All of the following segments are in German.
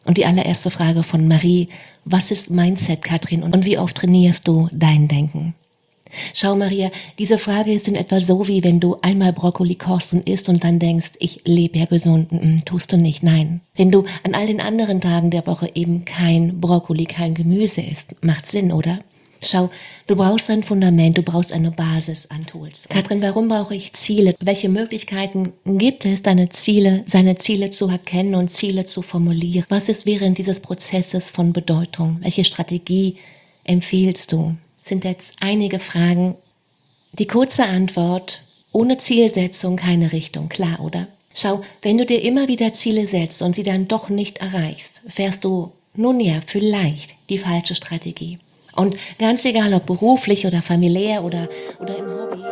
Und die allererste Frage von Marie: Was ist Mindset, Katrin, und wie oft trainierst du dein Denken? Schau, Maria, diese Frage ist in etwa so, wie wenn du einmal Brokkoli kochst und isst und dann denkst, ich lebe ja gesund. Tust du nicht, nein. Wenn du an all den anderen Tagen der Woche eben kein Brokkoli, kein Gemüse isst, macht Sinn, oder? Schau, du brauchst ein Fundament, du brauchst eine Basis an Tools. Katrin, warum brauche ich Ziele? Welche Möglichkeiten gibt es, seine Ziele zu erkennen und Ziele zu formulieren? Was ist während dieses Prozesses von Bedeutung? Welche Strategie empfiehlst du? Sind jetzt einige Fragen. Die kurze Antwort: Ohne Zielsetzung keine Richtung, klar, oder? Schau, wenn du dir immer wieder Ziele setzt und sie dann doch nicht erreichst, fährst du, nun ja, vielleicht die falsche Strategie. Und ganz egal, ob beruflich oder familiär oder im Hobby.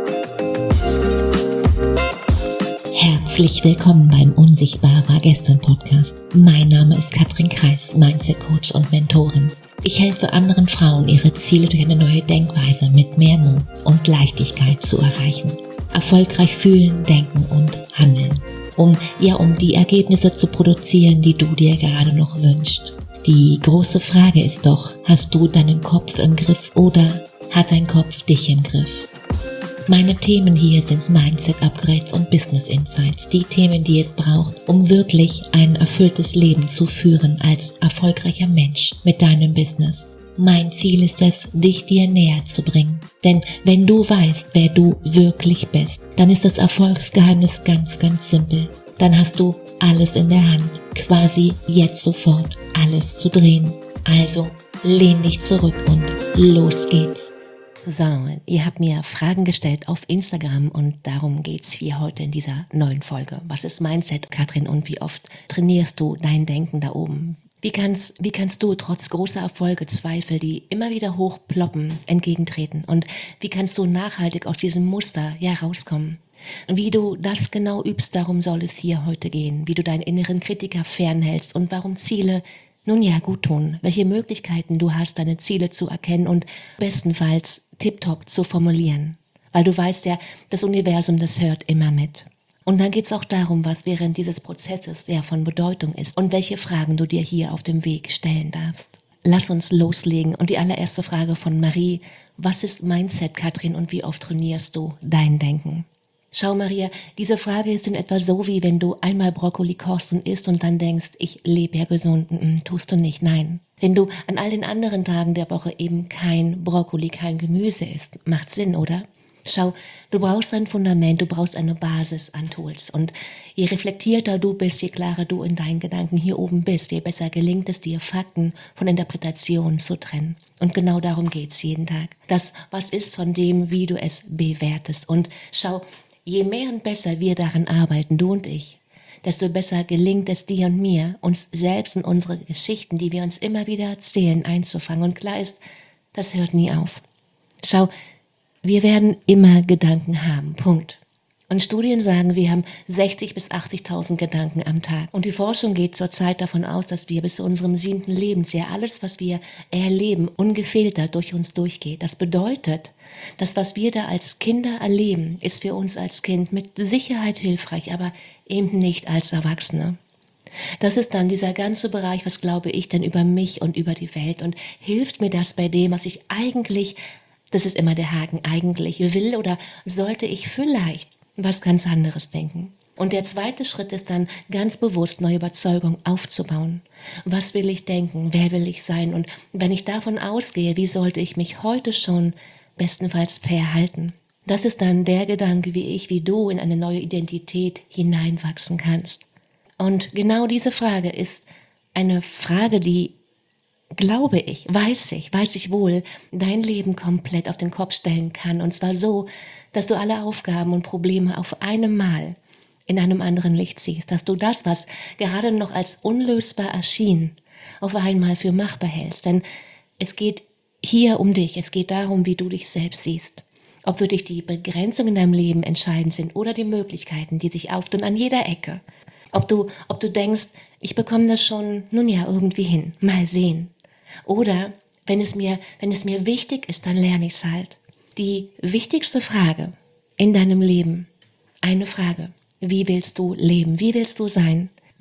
Herzlich willkommen beim Unsichtbar war gestern Podcast. Mein Name ist Katrin Kreis, Mindset Coach und Mentorin. Ich helfe anderen Frauen, ihre Ziele durch eine neue Denkweise mit mehr Mut und Leichtigkeit zu erreichen. Erfolgreich fühlen, denken und handeln. Um die Ergebnisse zu produzieren, die du dir gerade noch wünschst. Die große Frage ist doch: Hast du deinen Kopf im Griff oder hat dein Kopf dich im Griff? Meine Themen hier sind Mindset-Upgrades und Business-Insights, die Themen, die es braucht, um wirklich ein erfülltes Leben zu führen als erfolgreicher Mensch mit deinem Business. Mein Ziel ist es, dich dir näher zu bringen. Denn wenn du weißt, wer du wirklich bist, dann ist das Erfolgsgeheimnis ganz, ganz simpel. Dann hast du alles in der Hand, quasi jetzt sofort alles zu drehen. Also lehn dich zurück und los geht's. So, ihr habt mir Fragen gestellt auf Instagram und darum geht's hier heute in dieser neuen Folge. Was ist Mindset, Katrin, und wie oft trainierst du dein Denken da oben? Wie kannst du trotz großer Erfolge Zweifel, die immer wieder hochploppen, entgegentreten? Und wie kannst du nachhaltig aus diesem Muster rauskommen? Wie du das genau übst, darum soll es hier heute gehen. Wie du deinen inneren Kritiker fernhältst und warum Ziele gut tun. Welche Möglichkeiten du hast, deine Ziele zu erkennen und bestenfalls tipptopp zu formulieren. Weil du weißt ja, das Universum, das hört immer mit. Und dann geht es auch darum, was während dieses Prozesses von Bedeutung ist und welche Fragen du dir hier auf dem Weg stellen darfst. Lass uns loslegen. Und die allererste Frage von Marie: Was ist Mindset, Katrin, und wie oft trainierst du dein Denken? Schau, Maria, diese Frage ist in etwa so, wie wenn du einmal Brokkoli kochst und isst und dann denkst, ich lebe ja gesund. Tust du nicht, nein. Wenn du an all den anderen Tagen der Woche eben kein Brokkoli, kein Gemüse isst, macht Sinn, oder? Schau, du brauchst ein Fundament, du brauchst eine Basis an Tools. Und je reflektierter du bist, je klarer du in deinen Gedanken hier oben bist, je besser gelingt es dir, Fakten von Interpretationen zu trennen. Und genau darum geht's jeden Tag. Das, was ist, von dem, wie du es bewertest. Und schau, je mehr und besser wir daran arbeiten, du und ich, desto besser gelingt es dir und mir, uns selbst und unsere Geschichten, die wir uns immer wieder erzählen, einzufangen. Und klar ist, das hört nie auf. Schau, wir werden immer Gedanken haben, Punkt. Und Studien sagen, wir haben 60.000 bis 80.000 Gedanken am Tag. Und die Forschung geht zurzeit davon aus, dass wir bis zu unserem 7. Lebensjahr alles, was wir erleben, ungefiltert durch uns durchgeht. Das bedeutet, das, was wir da als Kinder erleben, ist für uns als Kind mit Sicherheit hilfreich, aber eben nicht als Erwachsene. Das ist dann dieser ganze Bereich, was glaube ich denn über mich und über die Welt, und hilft mir das bei dem, was ich eigentlich, das ist immer der Haken, eigentlich will, oder sollte ich vielleicht was ganz anderes denken? Und der zweite Schritt ist dann, ganz bewusst neue Überzeugungen aufzubauen. Was will ich denken? Wer will ich sein? Und wenn ich davon ausgehe, wie sollte ich mich heute schon bestenfalls verhalten? Das ist dann der Gedanke, wie du in eine neue Identität hineinwachsen kannst. Und genau diese Frage ist eine Frage, die, glaube ich, weiß ich wohl, dein Leben komplett auf den Kopf stellen kann. Und zwar so, dass du alle Aufgaben und Probleme auf einem Mal in einem anderen Licht siehst. Dass du das, was gerade noch als unlösbar erschien, auf einmal für machbar hältst. Denn es geht hier um dich. Es geht darum, wie du dich selbst siehst. Ob für dich die Begrenzungen in deinem Leben entscheidend sind oder die Möglichkeiten, die sich auftun an jeder Ecke. Ob du denkst, ich bekomme das schon, irgendwie hin. Mal sehen. Oder wenn es mir wichtig ist, dann lerne ich es halt. Die wichtigste Frage in deinem Leben, eine Frage: Wie willst du leben? Wie willst du sein?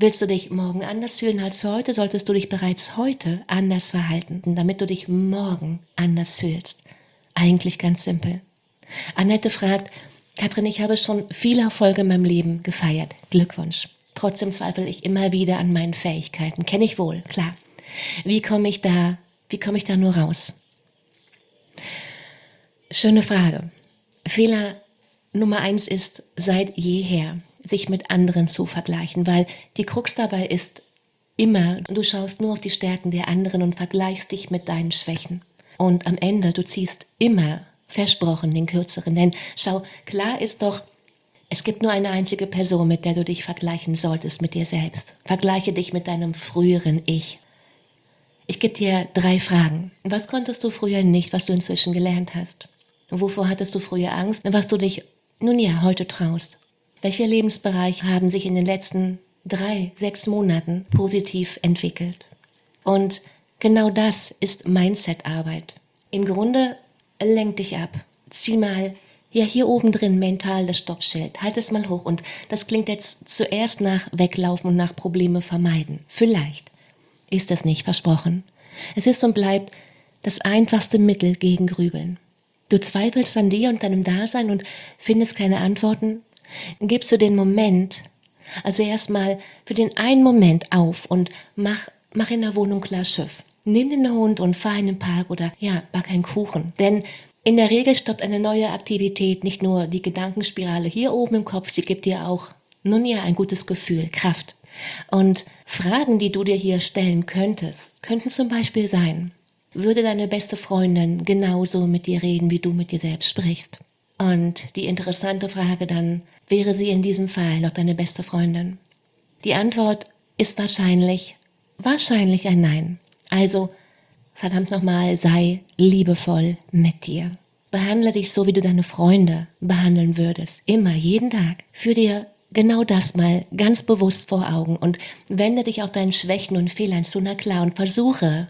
Willst du dich morgen anders fühlen als heute, solltest du dich bereits heute anders verhalten, damit du dich morgen anders fühlst. Eigentlich ganz simpel. Annette fragt, Katrin, ich habe schon viele Erfolge in meinem Leben gefeiert. Glückwunsch. Trotzdem zweifle ich immer wieder an meinen Fähigkeiten. Kenne ich wohl, klar. Wie komme ich da nur raus? Schöne Frage. Fehler Nummer 1 ist, seit jeher, sich mit anderen zu vergleichen, weil die Krux dabei ist immer, du schaust nur auf die Stärken der anderen und vergleichst dich mit deinen Schwächen. Und am Ende, du ziehst immer, versprochen, den Kürzeren. Denn schau, klar ist doch, es gibt nur eine einzige Person, mit der du dich vergleichen solltest, mit dir selbst. Vergleiche dich mit deinem früheren Ich. Ich gebe dir 3 Fragen. Was konntest du früher nicht, was du inzwischen gelernt hast? Wovor hattest du früher Angst, was du dich heute traust? Welche Lebensbereiche haben sich in den letzten 3-6 Monaten positiv entwickelt? Und genau das ist Mindset-Arbeit. Im Grunde lenk dich ab. Zieh mal hier oben drin mental das Stoppschild. Halt es mal hoch. Und das klingt jetzt zuerst nach Weglaufen und nach Probleme vermeiden. Vielleicht ist es nicht, versprochen. Es ist und bleibt das einfachste Mittel gegen Grübeln. Du zweifelst an dir und deinem Dasein und findest keine Antworten? Gibst du den Moment, also erstmal für den einen Moment auf und mach in der Wohnung klar Schiff. Nimm den Hund und fahr in den Park oder back einen Kuchen. Denn in der Regel stoppt eine neue Aktivität nicht nur die Gedankenspirale hier oben im Kopf, sie gibt dir auch, ein gutes Gefühl, Kraft. Und Fragen, die du dir hier stellen könntest, könnten zum Beispiel sein, würde deine beste Freundin genauso mit dir reden, wie du mit dir selbst sprichst? Und die interessante Frage dann, wäre sie in diesem Fall noch deine beste Freundin? Die Antwort ist wahrscheinlich ein Nein. Also, verdammt nochmal, sei liebevoll mit dir. Behandle dich so, wie du deine Freunde behandeln würdest. Immer, jeden Tag. Führ dir genau das mal ganz bewusst vor Augen und wende dich auch deinen Schwächen und Fehlern zu, na klar, und versuche,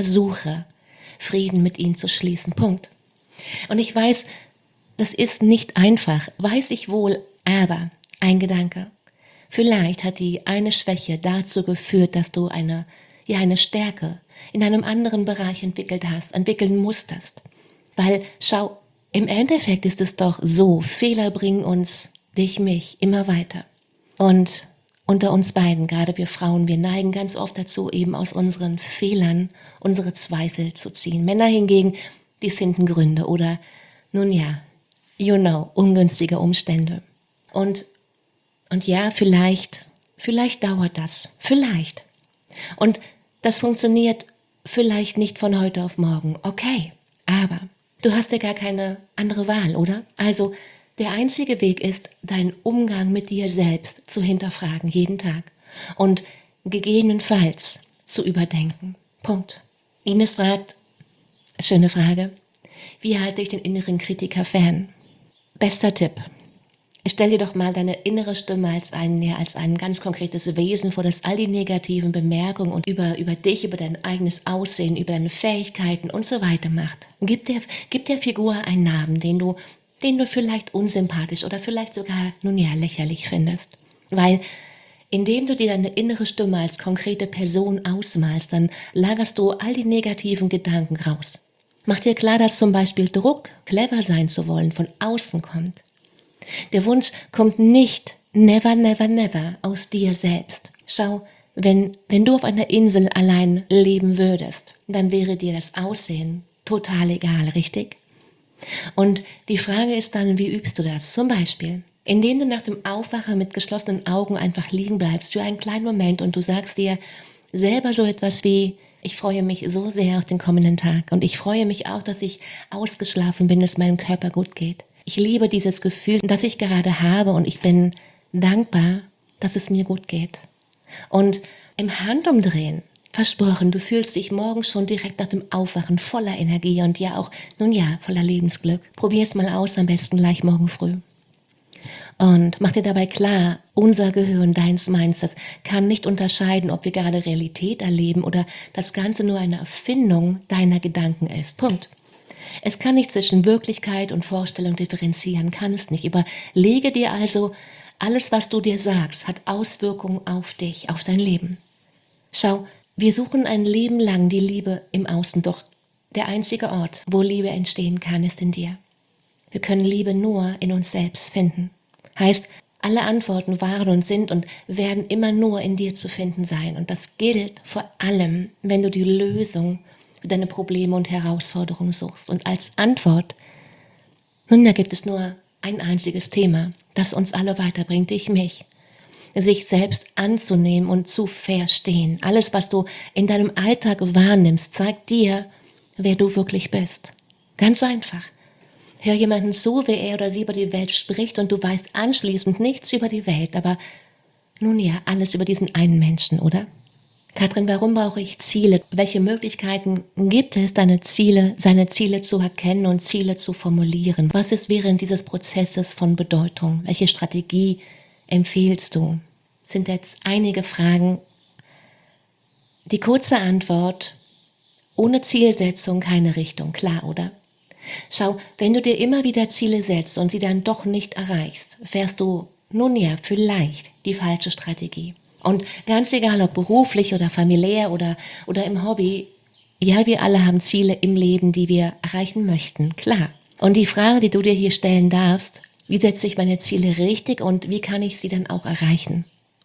Frieden mit ihnen zu schließen. Punkt. Und ich weiß, das ist nicht einfach, weiß ich wohl, aber ein Gedanke. Vielleicht hat die eine Schwäche dazu geführt, dass du eine Stärke in einem anderen Bereich entwickeln musstest. Weil, schau, im Endeffekt ist es doch so, Fehler bringen uns, dich, mich, immer weiter. Und unter uns beiden, gerade wir Frauen, wir neigen ganz oft dazu, eben aus unseren Fehlern unsere Zweifel zu ziehen. Männer hingegen, die finden Gründe oder, ungünstige Umstände. Und ja, vielleicht dauert das. Vielleicht. Und das funktioniert vielleicht nicht von heute auf morgen. Okay, aber du hast ja gar keine andere Wahl, oder? Also, der einzige Weg ist, deinen Umgang mit dir selbst zu hinterfragen, jeden Tag. Und gegebenenfalls zu überdenken. Punkt. Ines fragt, schöne Frage, wie halte ich den inneren Kritiker fern? Bester Tipp. Stell dir doch mal deine innere Stimme als ein ganz konkretes Wesen vor, das all die negativen Bemerkungen und über dich, über dein eigenes Aussehen, über deine Fähigkeiten und so weiter macht. Gib der Figur einen Namen, den du vielleicht unsympathisch oder vielleicht sogar, lächerlich findest. Weil indem du dir deine innere Stimme als konkrete Person ausmalst, dann lagerst du all die negativen Gedanken raus. Mach dir klar, dass zum Beispiel Druck, clever sein zu wollen, von außen kommt. Der Wunsch kommt nicht, never, never, never, aus dir selbst. Schau, wenn du auf einer Insel allein leben würdest, dann wäre dir das Aussehen total egal, richtig? Und die Frage ist dann, wie übst du das? Zum Beispiel, indem du nach dem Aufwachen mit geschlossenen Augen einfach liegen bleibst für einen kleinen Moment und du sagst dir selber so etwas wie, ich freue mich so sehr auf den kommenden Tag und ich freue mich auch, dass ich ausgeschlafen bin, dass meinem Körper gut geht. Ich liebe dieses Gefühl, das ich gerade habe und ich bin dankbar, dass es mir gut geht. Und im Handumdrehen, versprochen, du fühlst dich morgen schon direkt nach dem Aufwachen voller Energie und voller Lebensglück. Probier es mal aus, am besten gleich morgen früh. Und mach dir dabei klar, unser Gehirn, deins, meins, das kann nicht unterscheiden, ob wir gerade Realität erleben oder das Ganze nur eine Erfindung deiner Gedanken ist. Punkt. Es kann nicht zwischen Wirklichkeit und Vorstellung differenzieren, kann es nicht. Überlege dir also Alles, was du dir sagst, hat Auswirkungen auf dich, auf dein Leben. Schau, wir suchen ein Leben lang die Liebe im Außen, doch der einzige Ort, wo Liebe entstehen kann, ist in dir. Wir können Liebe nur in uns selbst finden. Heißt, alle Antworten waren und sind und werden immer nur in dir zu finden sein. Und das gilt vor allem, wenn du die Lösung für deine Probleme und Herausforderungen suchst. Und als Antwort, nun, da gibt es nur ein einziges Thema, das uns alle weiterbringt, dich, mich. Sich selbst anzunehmen und zu verstehen. Alles, was du in deinem Alltag wahrnimmst, zeigt dir, wer du wirklich bist. Ganz einfach. Hör jemanden zu, wie er oder sie über die Welt spricht und du weißt anschließend nichts über die Welt, aber nun ja, alles über diesen einen Menschen, oder? Katrin, warum brauche ich Ziele? Welche Möglichkeiten gibt es, seine Ziele zu erkennen und Ziele zu formulieren? Was ist während dieses Prozesses von Bedeutung? Welche Strategie empfiehlst du? Das sind jetzt einige Fragen. Die kurze Antwort: ohne Zielsetzung keine Richtung, klar, oder? Schau, wenn du dir immer wieder Ziele setzt und sie dann doch nicht erreichst, fährst du, nun ja, vielleicht die falsche Strategie. Und ganz egal, ob beruflich oder familiär oder im Hobby, ja, wir alle haben Ziele im Leben, die wir erreichen möchten, klar. Und die Frage, die du dir hier stellen darfst: wie setze ich meine Ziele richtig und wie kann ich sie dann auch erreichen?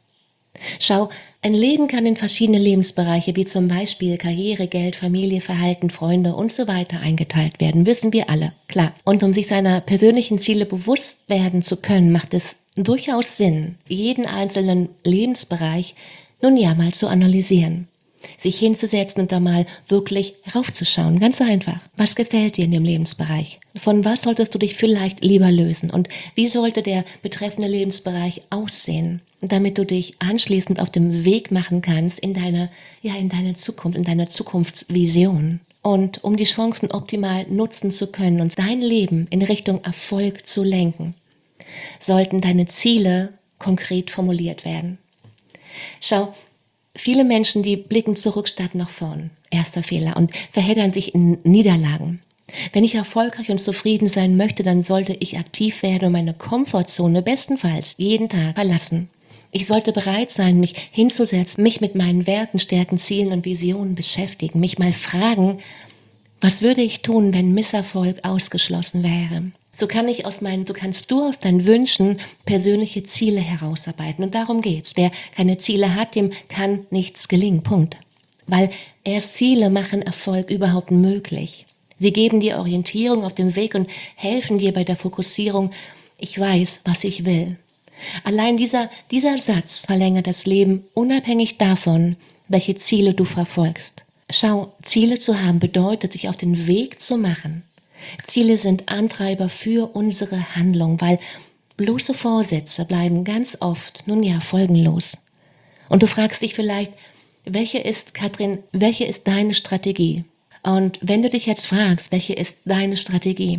Schau, ein Leben kann in verschiedene Lebensbereiche, wie zum Beispiel Karriere, Geld, Familie, Verhalten, Freunde und so weiter eingeteilt werden, wissen wir alle, klar. Und um sich seiner persönlichen Ziele bewusst werden zu können, macht es durchaus Sinn, jeden einzelnen Lebensbereich nun ja mal zu analysieren. Sich hinzusetzen und da mal wirklich raufzuschauen, ganz einfach. Was gefällt dir in dem Lebensbereich? Von was solltest du dich vielleicht lieber lösen? Und wie sollte der betreffende Lebensbereich aussehen, damit du dich anschließend auf dem Weg machen kannst in deine Zukunft, in deine Zukunftsvision? Und um die Chancen optimal nutzen zu können und dein Leben in Richtung Erfolg zu lenken, sollten deine Ziele konkret formuliert werden. Schau, viele Menschen, die blicken zurück statt nach vorn. Erster Fehler, und verheddern sich in Niederlagen. Wenn ich erfolgreich und zufrieden sein möchte, dann sollte ich aktiv werden und meine Komfortzone bestenfalls jeden Tag verlassen. Ich sollte bereit sein, mich hinzusetzen, mich mit meinen Werten, Stärken, Zielen und Visionen beschäftigen, mich mal fragen, was würde ich tun, wenn Misserfolg ausgeschlossen wäre? So kannst du aus deinen Wünschen persönliche Ziele herausarbeiten. Und darum geht's. Wer keine Ziele hat, dem kann nichts gelingen. Punkt. Weil erst Ziele machen Erfolg überhaupt möglich. Sie geben dir Orientierung auf dem Weg und helfen dir bei der Fokussierung. Ich weiß, was ich will. Allein dieser Satz verlängert das Leben, unabhängig davon, welche Ziele du verfolgst. Schau, Ziele zu haben bedeutet, sich auf den Weg zu machen. Ziele sind Antreiber für unsere Handlung, weil bloße Vorsätze bleiben ganz oft, nun ja, folgenlos. Und du fragst dich vielleicht, welche ist deine Strategie? Und wenn du dich jetzt fragst, welche ist deine Strategie?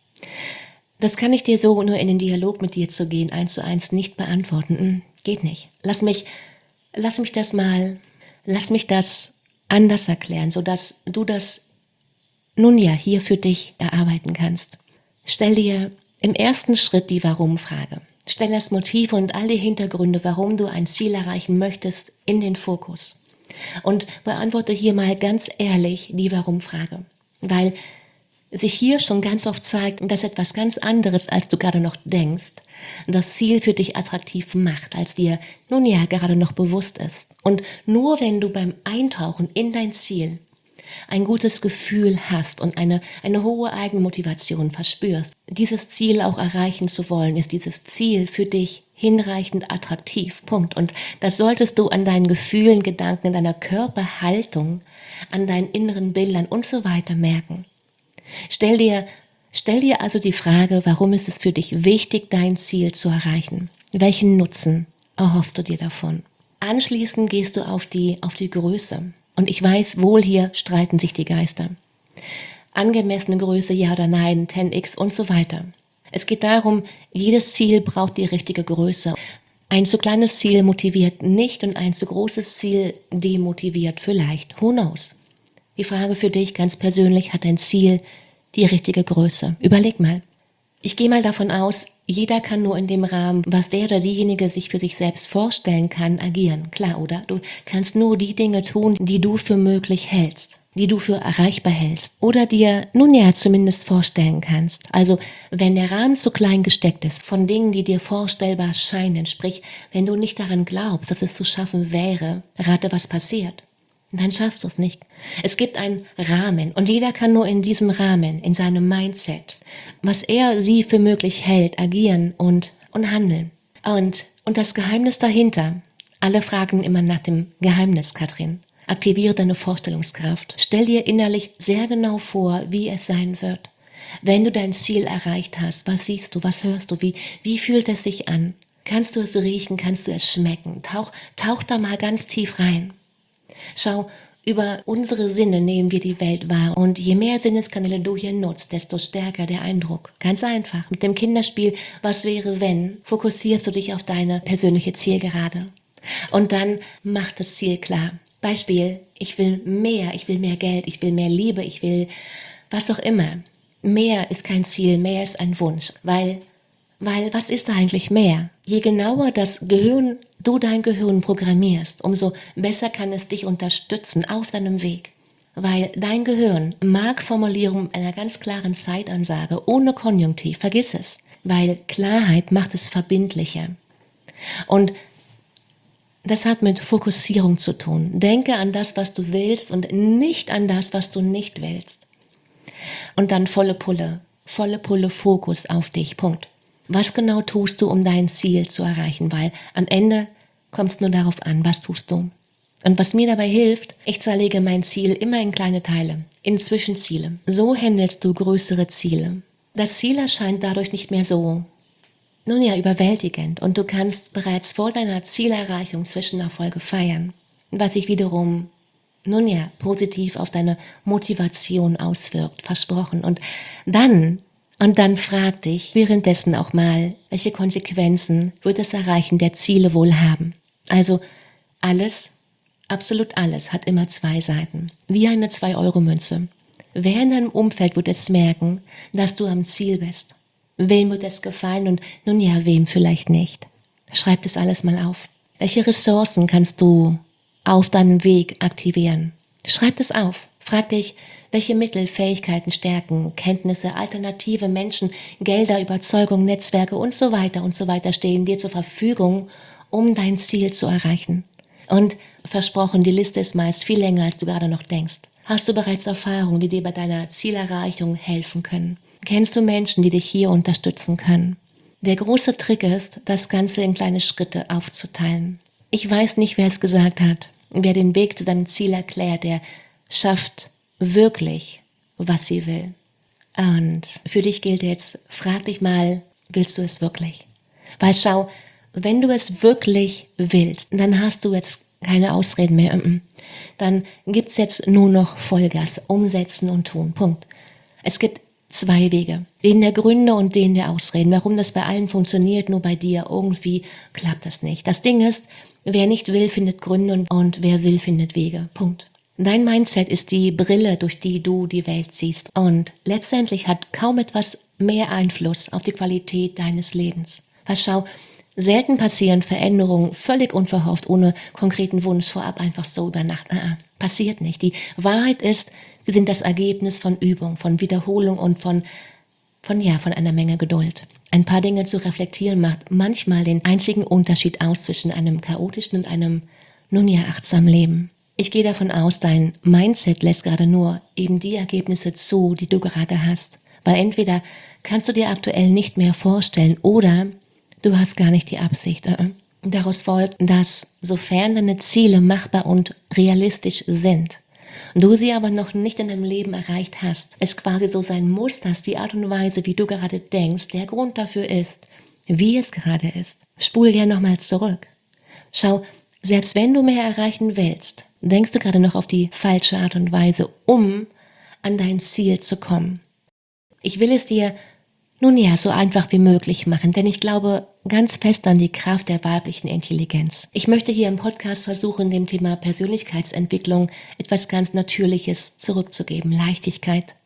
Das kann ich dir so nur in den Dialog mit dir zu gehen, 1:1 nicht beantworten. Geht nicht. Lass mich das anders erklären, sodass du das nun ja hier für dich erarbeiten kannst. Stell dir im ersten Schritt die Warum-Frage. Stell das Motiv und all die Hintergründe, warum du ein Ziel erreichen möchtest, in den Fokus. Und beantworte hier mal ganz ehrlich die Warum-Frage. Weil sich hier schon ganz oft zeigt, dass etwas ganz anderes, als du gerade noch denkst, das Ziel für dich attraktiv macht, als dir nun ja gerade noch bewusst ist. Und nur wenn du beim Eintauchen in dein Ziel ein gutes Gefühl hast und eine hohe Eigenmotivation verspürst, dieses Ziel auch erreichen zu wollen, ist dieses Ziel für dich hinreichend attraktiv. Punkt. Und das solltest du an deinen Gefühlen, Gedanken, an deiner Körperhaltung, an deinen inneren Bildern und so weiter merken. Stell dir also die Frage, warum ist es für dich wichtig, dein Ziel zu erreichen? Welchen Nutzen erhoffst du dir davon? Anschließend gehst du auf die Größe. Und ich weiß wohl, hier streiten sich die Geister. Angemessene Größe, ja oder nein, 10x und so weiter. Es geht darum, jedes Ziel braucht die richtige Größe. Ein zu kleines Ziel motiviert nicht und ein zu großes Ziel demotiviert vielleicht. Who knows? Die Frage für dich ganz persönlich, hat dein Ziel die richtige Größe? Überleg mal. Ich gehe mal davon aus, jeder kann nur in dem Rahmen, was der oder diejenige sich für sich selbst vorstellen kann, agieren. Klar, oder? Du kannst nur die Dinge tun, die du für möglich hältst, die du für erreichbar hältst oder dir nun ja zumindest vorstellen kannst. Also wenn der Rahmen zu klein gesteckt ist von Dingen, die dir vorstellbar scheinen, sprich, wenn du nicht daran glaubst, dass es zu schaffen wäre, rate, was passiert. Dann schaffst du es nicht. Es gibt einen Rahmen und jeder kann nur in diesem Rahmen, in seinem Mindset, was er sie für möglich hält, agieren und handeln. Und das Geheimnis dahinter, alle fragen immer nach dem Geheimnis, Katrin. Aktiviere deine Vorstellungskraft. Stell dir innerlich sehr genau vor, wie es sein wird. Wenn du dein Ziel erreicht hast, was siehst du, was hörst du, wie fühlt es sich an? Kannst du es riechen, kannst du es schmecken? Tauch da mal ganz tief rein. Schau, über unsere Sinne nehmen wir die Welt wahr und je mehr Sinneskanäle du hier nutzt, desto stärker der Eindruck. Ganz einfach. Mit dem Kinderspiel "Was wäre wenn" fokussierst du dich auf deine persönliche Zielgerade. Und dann mach das Ziel klar. Beispiel, ich will mehr Geld, ich will mehr Liebe, ich will was auch immer. Mehr ist kein Ziel, mehr ist ein Wunsch, weil was ist eigentlich mehr? Je genauer du dein Gehirn programmierst, umso besser kann es dich unterstützen auf deinem Weg. Weil dein Gehirn mag Formulierungen einer ganz klaren Zeitansage, ohne Konjunktiv, vergiss es. Weil Klarheit macht es verbindlicher. Und das hat mit Fokussierung zu tun. Denke an das, was du willst und nicht an das, was du nicht willst. Und dann volle Pulle Fokus auf dich, Punkt. Was genau tust du, um dein Ziel zu erreichen? Weil am Ende kommt es nur darauf an, was tust du. Und was mir dabei hilft, ich zerlege mein Ziel immer in kleine Teile, in Zwischenziele. So handelst du größere Ziele. Das Ziel erscheint dadurch nicht mehr so, nun ja, überwältigend. Und du kannst bereits vor deiner Zielerreichung Zwischenerfolge feiern. Was sich wiederum, nun ja, positiv auf deine Motivation auswirkt, versprochen. Und dann frag dich währenddessen auch mal, welche Konsequenzen wird das Erreichen der Ziele wohl haben? Also alles, absolut alles hat immer zwei Seiten, wie eine 2-Euro-Münze. Wer in deinem Umfeld wird es merken, dass du am Ziel bist? Wem wird es gefallen und nun ja, wem vielleicht nicht? Schreib das alles mal auf. Welche Ressourcen kannst du auf deinem Weg aktivieren? Schreib das auf. Frag dich, welche Mittel, Fähigkeiten, Stärken, Kenntnisse, alternative Menschen, Gelder, Überzeugungen, Netzwerke und so weiter stehen dir zur Verfügung, um dein Ziel zu erreichen. Und versprochen, die Liste ist meist viel länger, als du gerade noch denkst. Hast du bereits Erfahrungen, die dir bei deiner Zielerreichung helfen können? Kennst du Menschen, die dich hier unterstützen können? Der große Trick ist, das Ganze in kleine Schritte aufzuteilen. Ich weiß nicht, wer es gesagt hat. Wer den Weg zu deinem Ziel erklärt, der schafft wirklich, was sie will. Und für dich gilt jetzt, frag dich mal, willst du es wirklich? Weil schau, wenn du es wirklich willst, dann hast du jetzt keine Ausreden mehr. Dann gibt's jetzt nur noch Vollgas, umsetzen und tun. Punkt. Es gibt 2 Wege. Den der Gründe und den der Ausreden. Warum das bei allen funktioniert, nur bei dir irgendwie klappt das nicht. Das Ding ist, wer nicht will, findet Gründe und wer will, findet Wege. Punkt. Dein Mindset ist die Brille, durch die du die Welt siehst. Und letztendlich hat kaum etwas mehr Einfluss auf die Qualität deines Lebens. Weil schau, selten passieren Veränderungen völlig unverhofft, ohne konkreten Wunsch vorab, einfach so über Nacht. Passiert nicht. Die Wahrheit ist, wir sind das Ergebnis von Übung, von Wiederholung und von einer Menge Geduld. Ein paar Dinge zu reflektieren macht manchmal den einzigen Unterschied aus zwischen einem chaotischen und einem, nun ja, achtsamen Leben. Ich gehe davon aus, dein Mindset lässt gerade nur eben die Ergebnisse zu, die du gerade hast. Weil entweder kannst du dir aktuell nicht mehr vorstellen oder du hast gar nicht die Absicht. Daraus folgt, dass sofern deine Ziele machbar und realistisch sind, du sie aber noch nicht in deinem Leben erreicht hast, es quasi so sein muss, dass die Art und Weise, wie du gerade denkst, der Grund dafür ist, wie es gerade ist. Spul gerne nochmal zurück. Schau, selbst wenn du mehr erreichen willst, denkst du gerade noch auf die falsche Art und Weise, um an dein Ziel zu kommen. Ich will es dir nun ja so einfach wie möglich machen, denn ich glaube ganz fest an die Kraft der weiblichen Intelligenz. Ich möchte hier im Podcast versuchen, dem Thema Persönlichkeitsentwicklung etwas ganz Natürliches zurückzugeben, Leichtigkeit.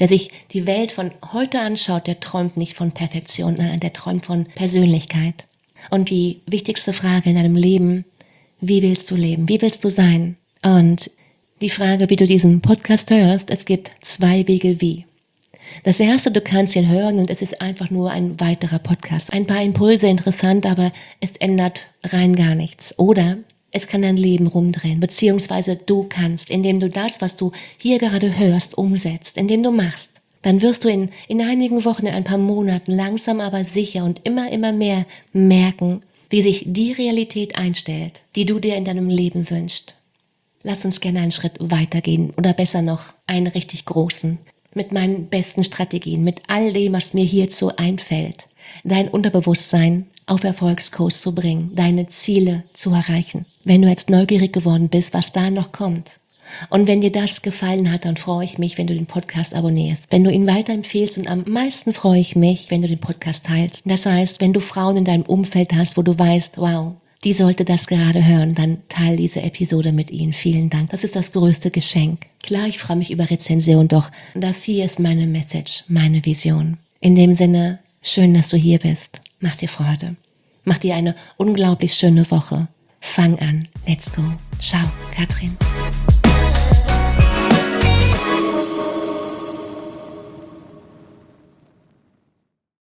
Wer sich die Welt von heute anschaut, der träumt nicht von Perfektion, nein, der träumt von Persönlichkeit. Und die wichtigste Frage in deinem Leben: Wie willst du leben? Wie willst du sein? Und die Frage, wie du diesen Podcast hörst: Es gibt 2 Wege wie. Das erste, du kannst ihn hören und es ist einfach nur ein weiterer Podcast. Ein paar Impulse, interessant, aber es ändert rein gar nichts. Oder es kann dein Leben rumdrehen, beziehungsweise du kannst, indem du das, was du hier gerade hörst, umsetzt, indem du machst. Dann wirst du in einigen Wochen, in ein paar Monaten langsam aber sicher und immer mehr merken, wie sich die Realität einstellt, die du dir in deinem Leben wünschst. Lass uns gerne einen Schritt weitergehen oder besser noch einen richtig großen. Mit meinen besten Strategien, mit all dem, was mir hierzu einfällt, dein Unterbewusstsein auf Erfolgskurs zu bringen, deine Ziele zu erreichen. Wenn du jetzt neugierig geworden bist, was da noch kommt. Und wenn dir das gefallen hat, dann freue ich mich, wenn du den Podcast abonnierst, wenn du ihn weiterempfehlst, und am meisten freue ich mich, wenn du den Podcast teilst. Das heißt, wenn du Frauen in deinem Umfeld hast, wo du weißt, wow, die sollte das gerade hören, dann teile diese Episode mit ihnen. Vielen Dank. Das ist das größte Geschenk. Klar, ich freue mich über Rezension, doch das hier ist meine Message, meine Vision. In dem Sinne, schön, dass du hier bist. Mach dir Freude. Mach dir eine unglaublich schöne Woche. Fang an. Let's go. Ciao, Katrin.